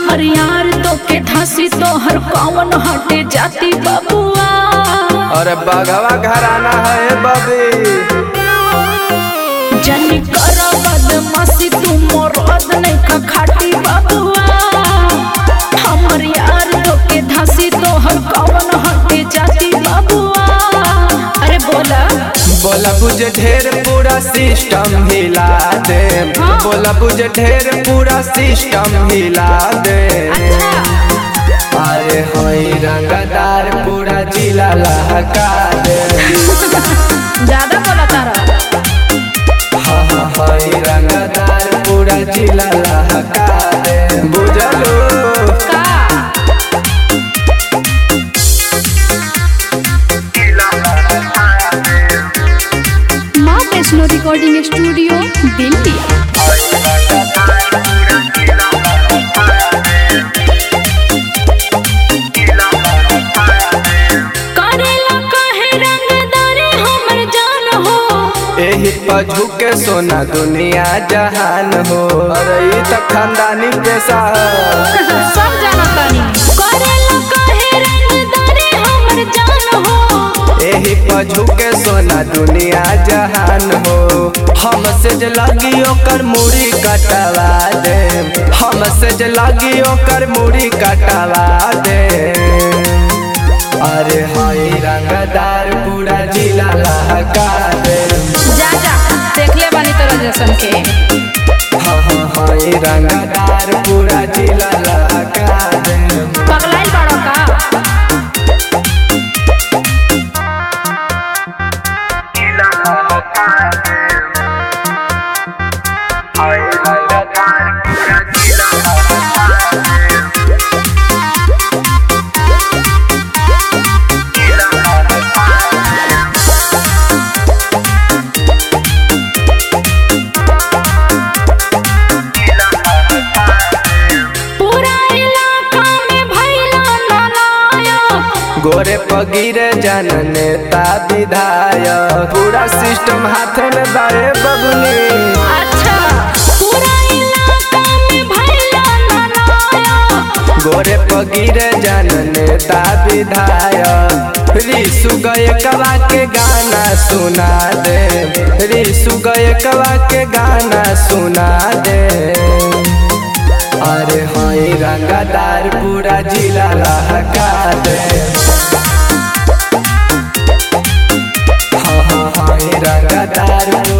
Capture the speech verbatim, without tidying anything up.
हमर यार तो के धासी तो हर कौन हटे जाती बबुआ। अरे बगवा घराना है बबी, जनी कर बदमाशी तू मोरद नहीं का खाटी बबुआ। हमर यार तो के धासी तो हर कौन हटे जाती बबुआ। अरे बोला बोला बुझे ढेर पूरा सिस्टम हिला दे। हाँ? बोला बुझे ढेर पूरा सिस्टम हिला दे। अच्छा। अरे होई रंगदार पूरा जिला लहका दे। ज्यादा बोला तारा। हाँ हाँ होई रंगदार पूरा जिला लहका दे। बुझलो का माँ वैष्णो रिकॉर्डिंग स्टूडियो दिल्ली। एही पर झुके सोना दुनिया जहान हो। अरे ई तो खानदानी पेशा है। सब जाना तानी करेला काहे रंगदारी हमर जान हो। एही पर झुके सोना दुनिया जहान हो। हमसे जे लगी ओकर मुड़ी कटवा दे। हमसे जे लगी ओकर मुड़ी कटवा दे। अरे हाय रंगदार पूरा जिला लहका दे। जा जा देख ले बानी तोरा जैसन के। हाँ हाँ हाय रंगदार पूरा जिला लहका दे। पगलाइल बाड़ो का गोरे पगिरे जन नेता विधायक। पूरा सिस्टम हाथ में बाए बबुनी। अच्छा पूरा इलाका में भैया नानाया। गोरे पगिरे जन नेता विधायक। रिसु गायकवा के गाना सुना दे। रिसु गायकवा के गाना सुना दे। अरे हाय रंगदार पूरा जिला लहका दे। हाँ हाँ हाय रंगदार